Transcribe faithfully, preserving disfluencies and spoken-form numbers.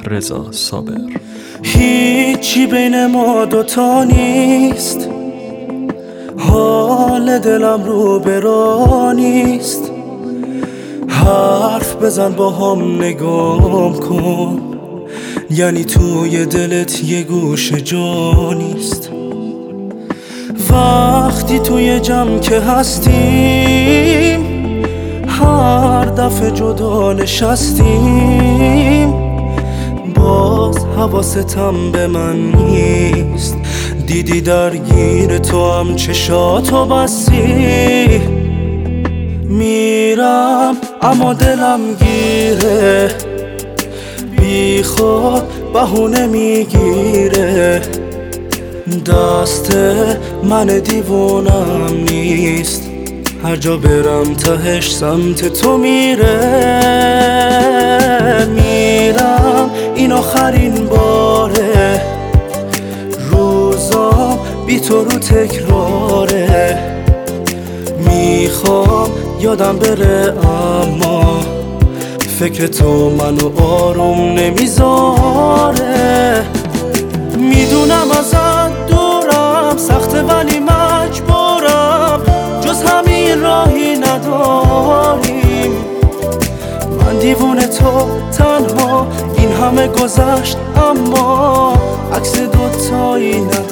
رضا صابر. هیچی بین ما دوتا نیست، حال دلم رو برا نیست. حرف بزن با هم نگام کن، یعنی توی دلت یه گوشه جا نیست. وقتی توی جمع که هستیم، هر دفعه جدا نشستیم، باز حواستم به من نیست. دیدی درگیر تو هم چشاتو بستی. میرم اما دلم گیره، بی خود بهونه میگیره. دست من دیوونم نیست، هر جا برم تهش سمت تو میره. میرم این آخرین باره، روزام بی تو رو تکراره. میخوام یادم بره اما فکر تو منو آروم نمیذاره. میدونم ازت دورم سخته ولی مجبورم، جز همین راهی نداریم. من دیوونه تو تنها، این همه گذشت اما عکس دوتایی نداریم.